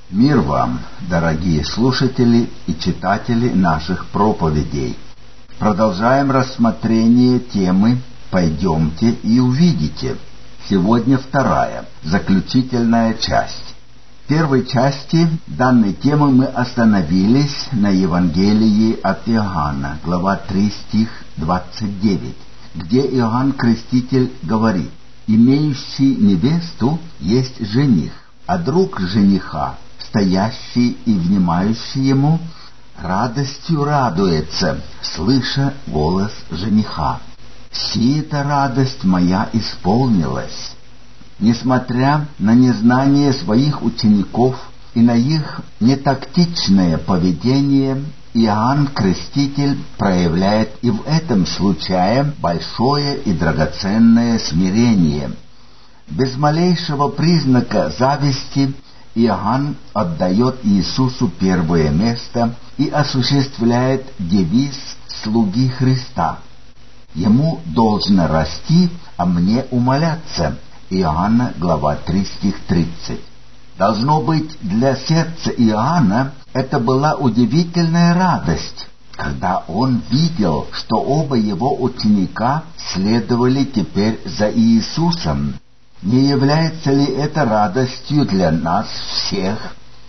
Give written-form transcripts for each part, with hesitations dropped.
Мир вам, дорогие слушатели и читатели наших проповедей. Продолжаем рассмотрение темы «Пойдемте и увидите». Сегодня вторая, заключительная часть. В первой части данной темы мы остановились на Евангелии от Иоанна, глава 3, стих 29, где Иоанн Креститель говорит: «Имеющий невесту есть жених, а друг жениха, стоящий и внимающий ему, радостью радуется, слыша голос жениха. Сия-то радость моя исполнилась». Несмотря на незнание своих учеников и на их нетактичное поведение, Иоанн Креститель проявляет и в этом случае большое и драгоценное смирение. Без малейшего признака зависти Иоанн отдает Иисусу первое место и осуществляет девиз слуги Христа: «Ему должно расти, а мне умоляться». Иоанна, глава 3, стих 30. Должно быть, для сердца Иоанна это была удивительная радость, когда он видел, что оба его ученика следовали теперь за Иисусом. Не является ли это радостью для нас всех,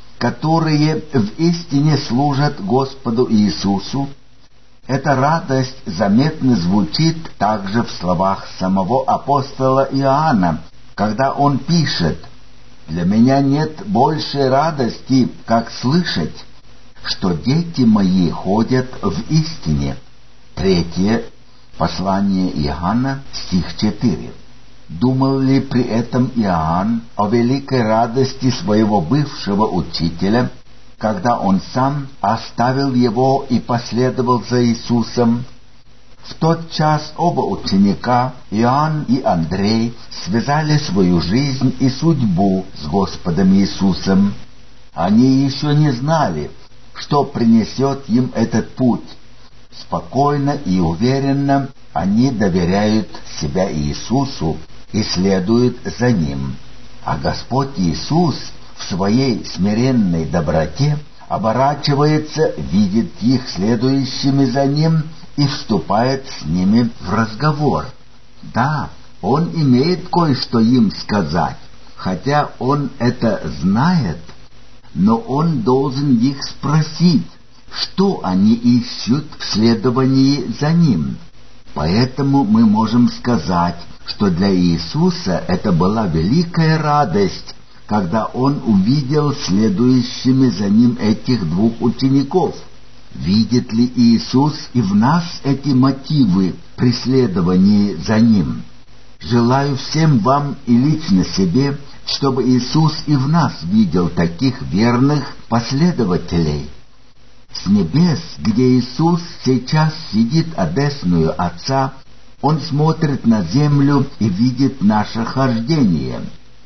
которые в истине служат Господу Иисусу? Эта радость заметно звучит также в словах самого апостола Иоанна, когда он пишет: «Для меня нет большей радости, как слышать, что дети мои ходят в истине». Третье послание Иоанна, стих 4. Думал ли при этом Иоанн о великой радости своего бывшего учителя, когда он сам оставил его и последовал за Иисусом? В тот час оба ученика, Иоанн и Андрей, связали свою жизнь и судьбу с Господом Иисусом. Они еще не знали, что принесет им этот путь. Спокойно и уверенно они доверяют себя Иисусу и следуют за Ним. А Господь Иисус в своей смиренной доброте оборачивается, видит их следующими за Ним и вступает с ними в разговор. Да, Он имеет кое-что им сказать, хотя Он это знает, но Он должен их спросить, что они ищут в следовании за Ним. Поэтому мы можем сказать, что для Иисуса это была великая радость, когда Он увидел следующими за Ним этих двух учеников. Видит ли Иисус и в нас эти мотивы при следовании за Ним? Желаю всем вам и лично себе, чтобы Иисус и в нас видел таких верных последователей. С небес, где Иисус сейчас сидит одесную Отца, Он смотрит на землю и видит наше хождение.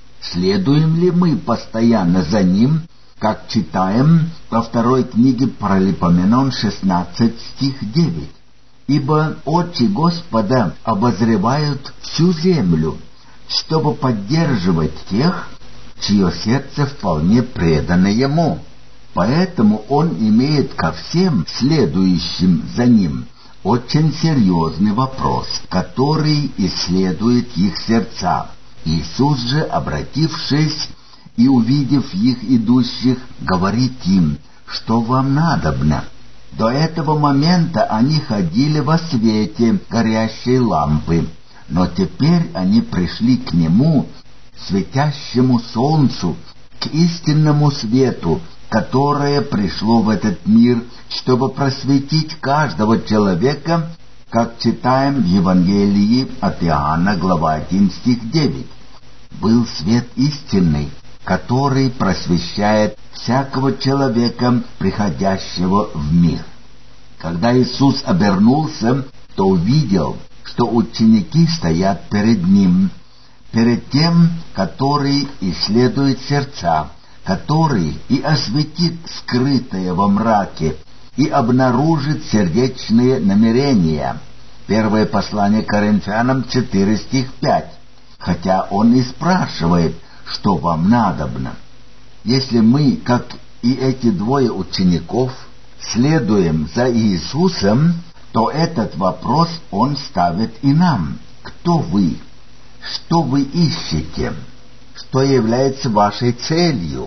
Следуем ли мы постоянно за Ним, как читаем во второй книге Паралипоменон 16, стих 9? «Ибо очи Господа обозревают всю землю, чтобы поддерживать тех, чье сердце вполне предано Ему». Поэтому Он имеет ко всем следующим за Ним очень серьезный вопрос, который исследует их сердца. Иисус же, обратившись и увидев их идущих, говорит им: «Что вам надобно?» До этого момента они ходили во свете горящей лампы, но теперь они пришли к Нему, светящему солнцу, к истинному свету, которое пришло в этот мир, чтобы просветить каждого человека, как читаем в Евангелии от Иоанна, глава 1, стих 9. «Был свет истинный, который просвещает всякого человека, приходящего в мир». Когда Иисус обернулся, то увидел, что ученики стоят перед Ним, перед Тем, который исследует сердца, который и осветит скрытое во мраке, и обнаружит сердечные намерения. Первое послание Коринфянам 4, стих 5. Хотя он и спрашивает, что вам надобно. Если мы, как и эти двое учеников, следуем за Иисусом, то этот вопрос Он ставит и нам. Кто вы? Что вы ищете? Что является вашей целью?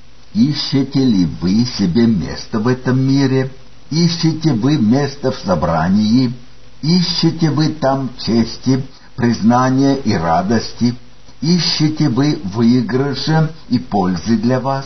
Ищете ли вы себе место в этом мире? Ищете вы место в собрании? Ищете вы там чести, признания и радости? Ищете вы выигрыша и пользы для вас?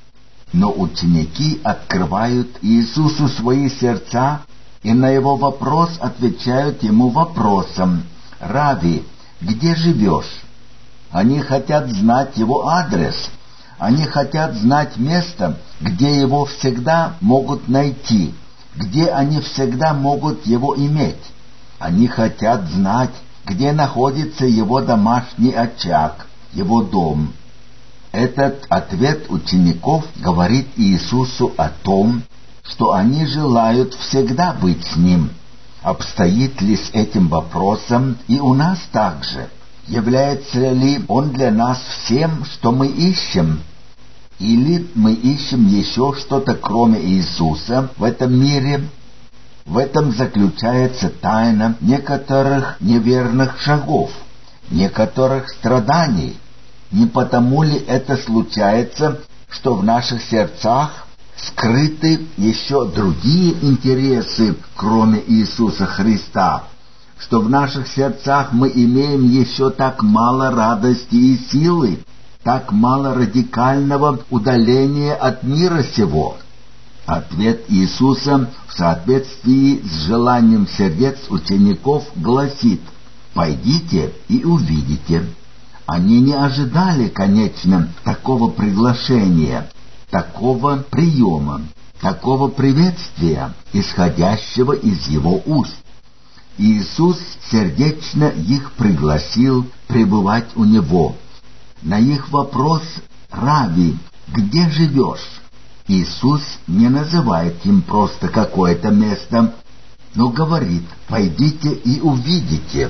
Но ученики открывают Иисусу свои сердца и на его вопрос отвечают ему вопросом: «Рави, где живешь?» Они хотят знать его адрес. Они хотят знать место, где его всегда могут найти, где они всегда могут его иметь. Они хотят знать, где находится его домашний очаг, его дом. Этот ответ учеников говорит Иисусу о том, что они желают всегда быть с Ним. Обстоит ли с этим вопросом и у нас также? Является ли Он для нас всем, что мы ищем? Или мы ищем еще что-то, кроме Иисуса, в этом мире? В этом заключается тайна некоторых неверных шагов, некоторых страданий. Не потому ли это случается, что в наших сердцах скрыты еще другие интересы, кроме Иисуса Христа, что в наших сердцах мы имеем еще так мало радости и силы, так мало радикального удаления от мира сего? Ответ Иисуса в соответствии с желанием сердец учеников гласит: «Пойдите и увидите». Они не ожидали, конечно, такого приглашения, такого приема, такого приветствия, исходящего из его уст. Иисус сердечно их пригласил пребывать у Него. На их вопрос: «Рави, где живешь?» Иисус не называет им просто какое-то место, но говорит: «Пойдите и увидите».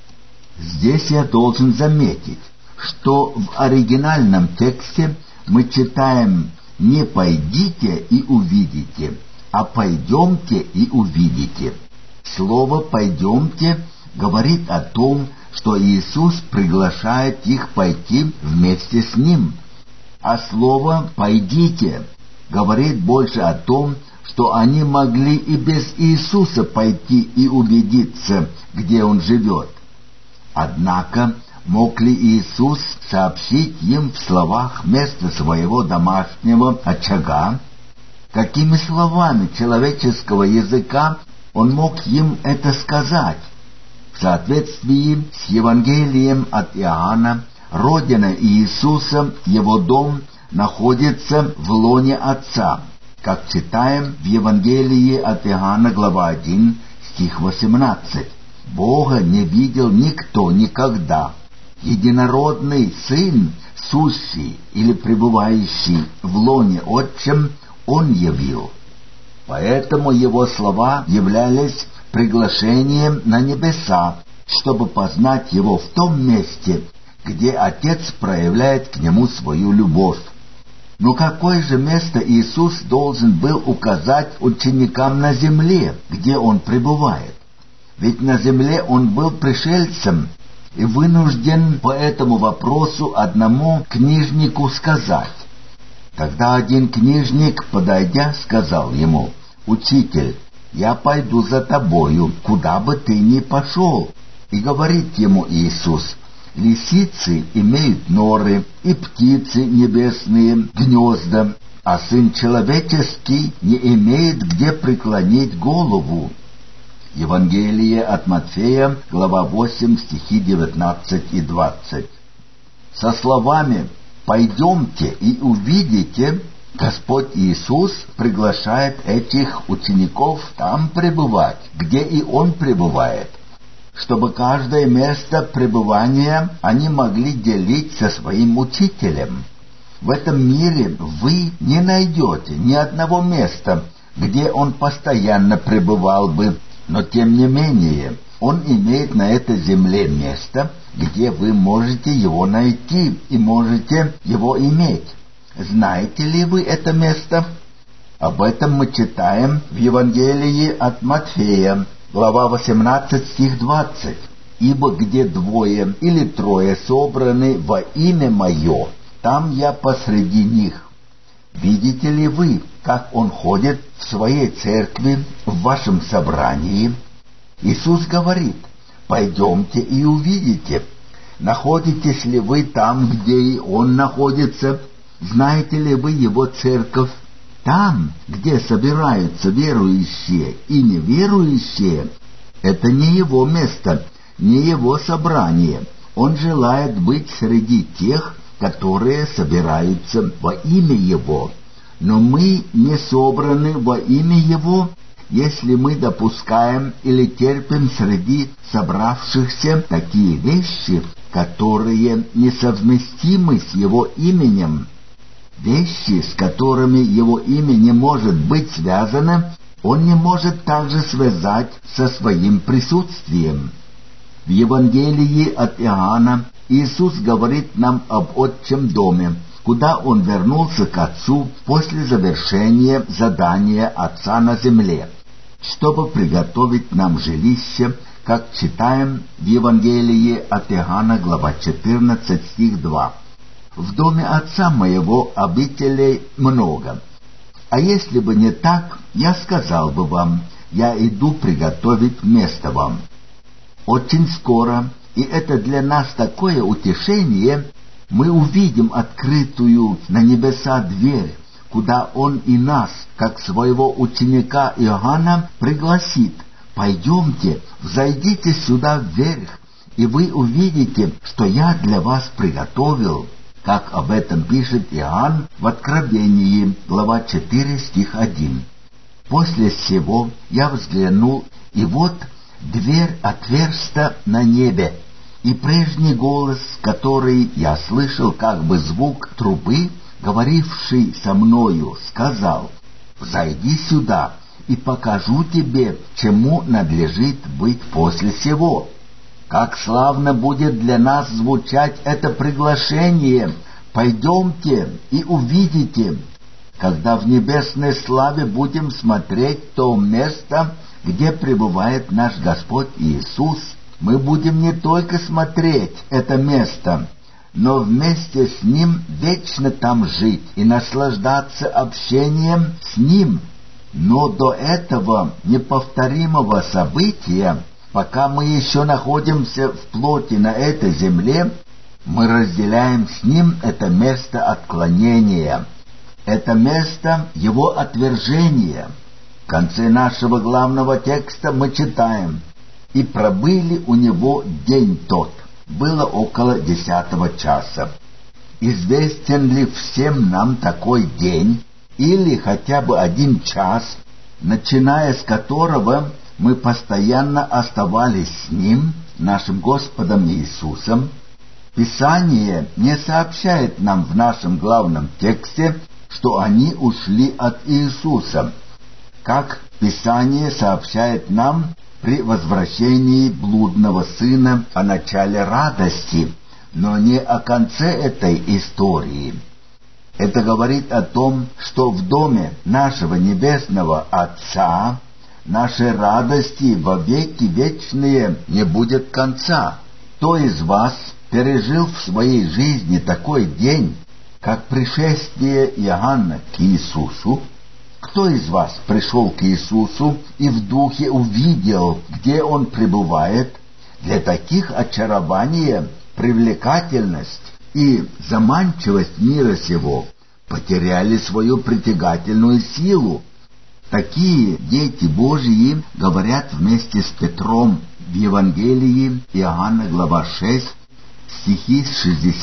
Здесь я должен заметить, что в оригинальном тексте мы читаем не «пойдите и увидите», а «пойдемте и увидите». Слово «пойдемте» говорит о том, что Иисус приглашает их пойти вместе с Ним, а слово «пойдите» говорит больше о том, что они могли и без Иисуса пойти и убедиться, где Он живет. Однако, мог ли Иисус сообщить им в словах место своего домашнего очага? Какими словами человеческого языка Он мог им это сказать? В соответствии с Евангелием от Иоанна, родина Иисуса, Его дом, находится в лоне Отца, как читаем в Евангелии от Иоанна, глава 1, стих 18. «Бога не видел никто никогда. Единородный Сын, сущий или пребывающий в лоне Отчем, Он явил». Поэтому Его слова являлись приглашением на небеса, чтобы познать Его в том месте, где Отец проявляет к Нему свою любовь. Но какое же место Иисус должен был указать ученикам на земле, где Он пребывает? Ведь на земле Он был пришельцем и вынужден по этому вопросу одному книжнику сказать. Тогда один книжник, подойдя, сказал Ему: «Учитель, я пойду за тобою, куда бы ты ни пошел». И говорит ему Иисус: «Лисицы имеют норы, и птицы небесные гнезда, а Сын Человеческий не имеет где преклонить голову». Евангелие от Матфея, глава 8, стихи 19 и 20. Со словами «пойдемте и увидите» Господь Иисус приглашает этих учеников там пребывать, где и Он пребывает, чтобы каждое место пребывания они могли делить со своим Учителем. В этом мире вы не найдете ни одного места, где Он постоянно пребывал бы, но тем не менее Он имеет на этой земле место, где вы можете Его найти и можете Его иметь. Знаете ли вы это место? Об этом мы читаем в Евангелии от Матфея, глава 18, стих 20. «Ибо где двое или трое собраны во имя Мое, там Я посреди них». Видите ли вы, как Он ходит в Своей церкви, в вашем собрании? Иисус говорит: «Пойдемте и увидите». Находитесь ли вы там, где и Он находится? Знаете ли вы Его церковь? Там, где собираются верующие и неверующие, это не Его место, не Его собрание. Он желает быть среди тех, которые собираются во имя Его. Но мы не собраны во имя Его, если мы допускаем или терпим среди собравшихся такие вещи, которые несовместимы с Его именем. Вещи, с которыми Его имя не может быть связано, Он не может также связать со Своим присутствием. В Евангелии от Иоанна Иисус говорит нам об Отчем доме, куда Он вернулся к Отцу после завершения задания Отца на земле, чтобы приготовить нам жилище, как читаем в Евангелии от Иоанна, глава 14, стих 2. «В доме Отца Моего обителей много. А если бы не так, я сказал бы вам: я иду приготовить место вам». Очень скоро, и это для нас такое утешение, мы увидим открытую на небеса дверь, куда Он и нас, как своего ученика Иоанна, пригласит: «Пойдемте, взойдите сюда вверх, и вы увидите, что я для вас приготовил», как об этом пишет Иоанн в Откровении, глава 4, стих 1. «После сего я взглянул, и вот дверь отверста на небе, и прежний голос, который я слышал, как бы звук трубы, говоривший со мною, сказал: «Взойди сюда, и покажу тебе, чему надлежит быть после сего». Как славно будет для нас звучать это приглашение: «Пойдемте и увидите», когда в небесной славе будем смотреть то место, где пребывает наш Господь Иисус. Мы будем не только смотреть это место, но вместе с Ним вечно там жить и наслаждаться общением с Ним. Но до этого неповторимого события, пока мы еще находимся в плоти на этой земле, мы разделяем с Ним это место отклонения, это место Его отвержения. В конце нашего главного текста мы читаем: «И пробыли у Него день тот». Было около 10 часа. Известен ли всем нам такой день, или хотя бы 1 час, начиная с которого мы постоянно оставались с Ним, нашим Господом Иисусом? Писание не сообщает нам в нашем главном тексте, что они ушли от Иисуса, как Писание сообщает нам при возвращении блудного сына о начале радости, но не о конце этой истории. Это говорит о том, что в доме нашего Небесного Отца нашей радости во веки вечные не будет конца. Кто из вас пережил в своей жизни такой день, как пришествие Иоанна к Иисусу? Кто из вас пришел к Иисусу и в духе увидел, где Он пребывает? Для таких очарование, привлекательность и заманчивость мира сего потеряли свою притягательную силу. Такие дети Божьи говорят вместе с Петром в Евангелии Иоанна, глава 6, стихи с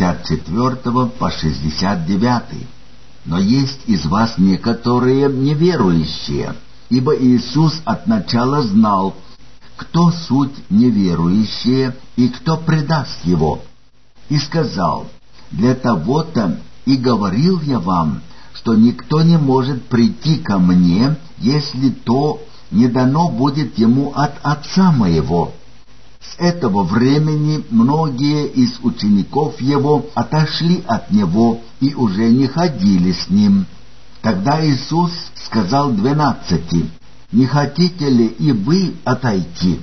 64 по 69. «Но есть из вас некоторые неверующие, ибо Иисус от начала знал, кто суть неверующие и кто предаст Его, и сказал: для того-то и говорил я вам, что никто не может прийти ко мне, если то не дано будет ему от Отца Моего. С этого времени многие из учеников его отошли от него и уже не ходили с ним. Тогда Иисус сказал 12: «Не хотите ли и вы отойти?»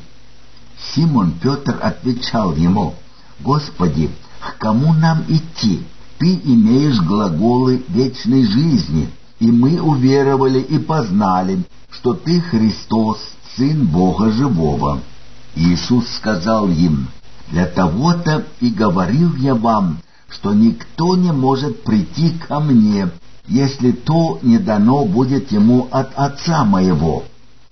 Симон Петр отвечал ему: «Господи, к кому нам идти? Ты имеешь глаголы вечной жизни, и мы уверовали и познали, что Ты Христос, Сын Бога Живого». Иисус сказал им: «Для того-то и говорил я вам, что никто не может прийти ко мне, если то не дано будет ему от Отца моего».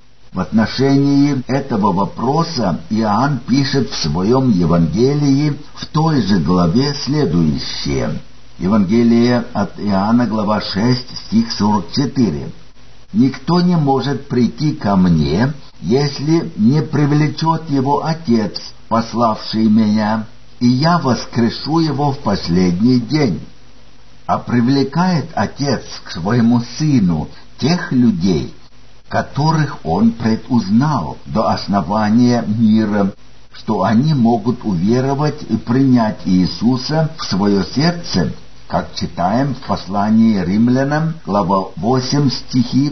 В отношении этого вопроса Иоанн пишет в своем Евангелии в той же главе следующее. Евангелие от Иоанна, глава 6, стих 44. «Никто не может прийти ко мне, если не привлечет его Отец, пославший меня, и я воскрешу его в последний день». А привлекает Отец к своему Сыну тех людей, которых Он предузнал до основания мира, что они могут уверовать и принять Иисуса в свое сердце, как читаем в послании римлянам, глава 8, стихи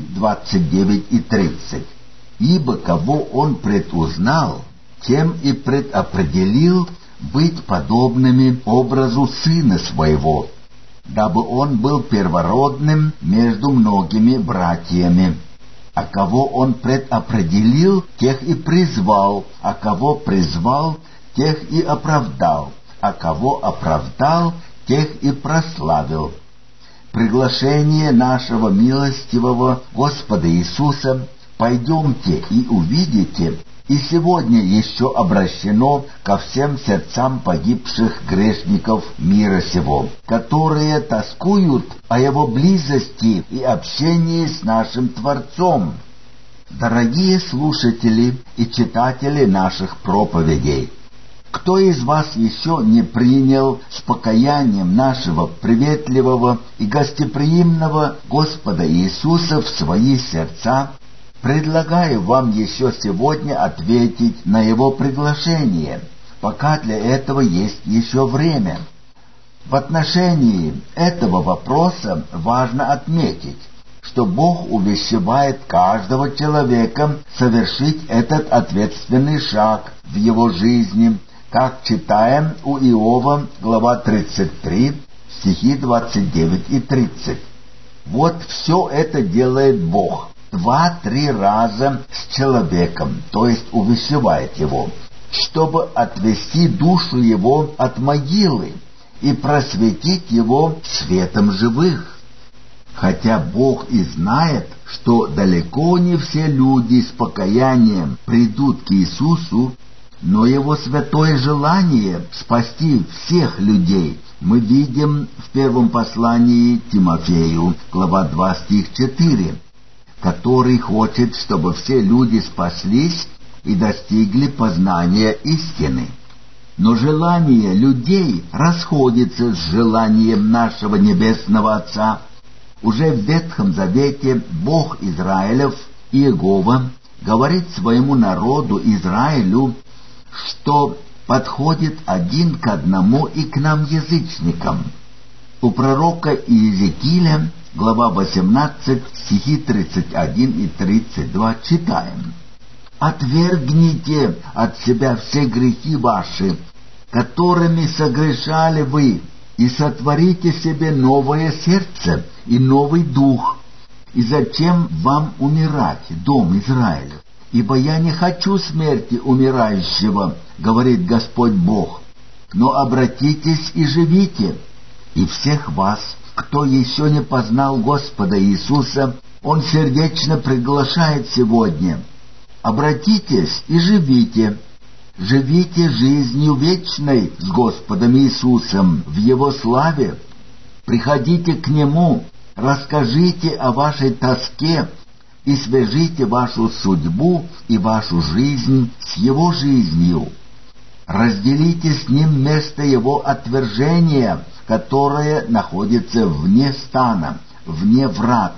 29 и 30. «Ибо кого Он предузнал, тем и предопределил быть подобными образу Сына Своего, дабы Он был первородным между многими братьями. А кого Он предопределил, тех и призвал, а кого призвал, тех и оправдал, а кого оправдал, тех и прославил». Приглашение нашего милостивого Господа Иисуса «Пойдемте и увидите» и сегодня еще обращено ко всем сердцам погибших грешников мира сего, которые тоскуют о Его близости и общении с нашим Творцом. Дорогие слушатели и читатели наших проповедей, кто из вас еще не принял с покаянием нашего приветливого и гостеприимного Господа Иисуса в свои сердца, предлагаю вам еще сегодня ответить на Его приглашение, пока для этого есть еще время. В отношении этого вопроса важно отметить, что Бог увещевает каждого человека совершить этот ответственный шаг в его жизни, как читаем у Иова, глава 33, стихи 29 и 30. Вот все это делает Бог 2-3 раза с человеком, то есть увещевает его, чтобы отвести душу его от могилы и просветить его светом живых. Хотя Бог и знает, что далеко не все люди с покаянием придут к Иисусу, но Его святое желание спасти всех людей мы видим в первом послании Тимофею, глава 2, стих 4, который хочет, чтобы все люди спаслись и достигли познания истины. Но желание людей расходится с желанием нашего Небесного Отца. Уже в Ветхом Завете Бог Израилев, Иегова, говорит своему народу Израилю, что подходит один к одному и к нам, язычникам. У пророка Иезекииля, глава 18, стихи 31 и 32, читаем: «Отвергните от себя все грехи ваши, которыми согрешали вы, и сотворите себе новое сердце и новый дух. И зачем вам умирать, дом Израилев? Ибо я не хочу смерти умирающего, говорит Господь Бог, но обратитесь и живите. И всех вас, кто еще не познал Господа Иисуса, Он сердечно приглашает сегодня. Обратитесь и живите. Живите жизнью вечной с Господом Иисусом в Его славе. Приходите к Нему, расскажите о вашей тоске и свяжите вашу судьбу и вашу жизнь с Его жизнью. Разделите с Ним место Его отвержения, которое находится вне стана, вне врат,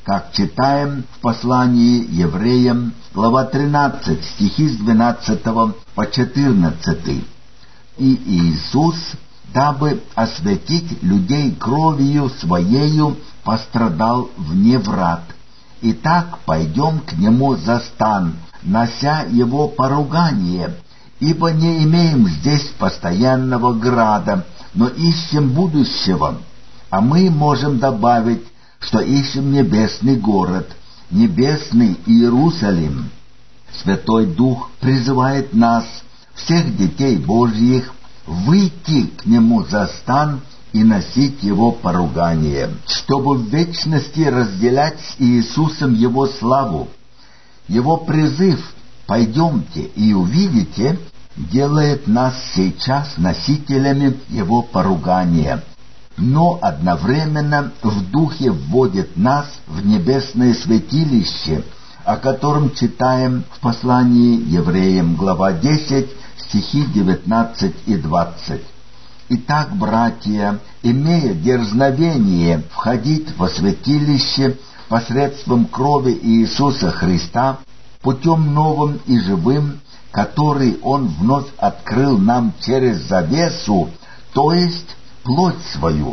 как читаем в послании евреям, глава 13, стихи с 12 по 14. «И Иисус, дабы осветить людей кровью Своею, пострадал вне врат. Итак, пойдем к Нему за стан, нося Его поругание, ибо не имеем здесь постоянного града, но ищем будущего». А мы можем добавить, что ищем небесный город, небесный Иерусалим. Святой Дух призывает нас, всех детей Божьих, выйти к Нему за стан и носить Его поругание, чтобы в вечности разделять с Иисусом Его славу. Его призыв «пойдемте и увидите» делает нас сейчас носителями Его поругания, но одновременно в Духе вводит нас в небесное святилище, о котором читаем в послании евреям, глава 10, стихи 19 и 20. «Итак, братья, имея дерзновение входить во святилище посредством крови Иисуса Христа, путем новым и живым, который Он вновь открыл нам через завесу, то есть плоть свою».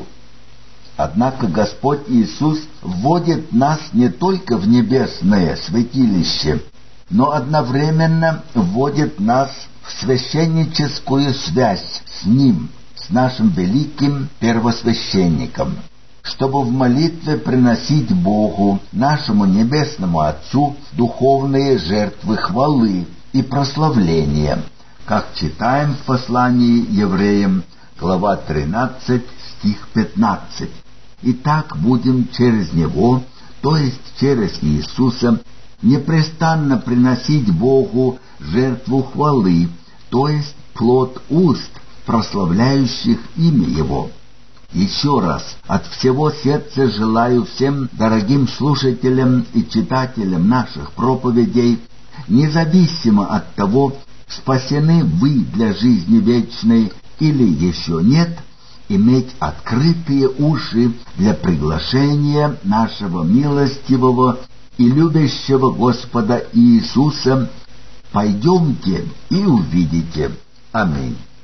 Однако Господь Иисус вводит нас не только в небесное святилище, но одновременно вводит нас в священническую связь с Ним, с нашим великим первосвященником, чтобы в молитве приносить Богу, нашему Небесному Отцу, духовные жертвы хвалы и прославления, как читаем в послании евреям, глава 13, стих 15. «Итак, будем через Него, то есть через Иисуса, непрестанно приносить Богу жертву хвалы, то есть плод уст, прославляющих имя Его». Еще раз от всего сердца желаю всем дорогим слушателям и читателям наших проповедей, независимо от того, спасены вы для жизни вечной или еще нет, иметь открытые уши для приглашения нашего милостивого и любящего Господа Иисуса. Пойдемте и увидите. Аминь.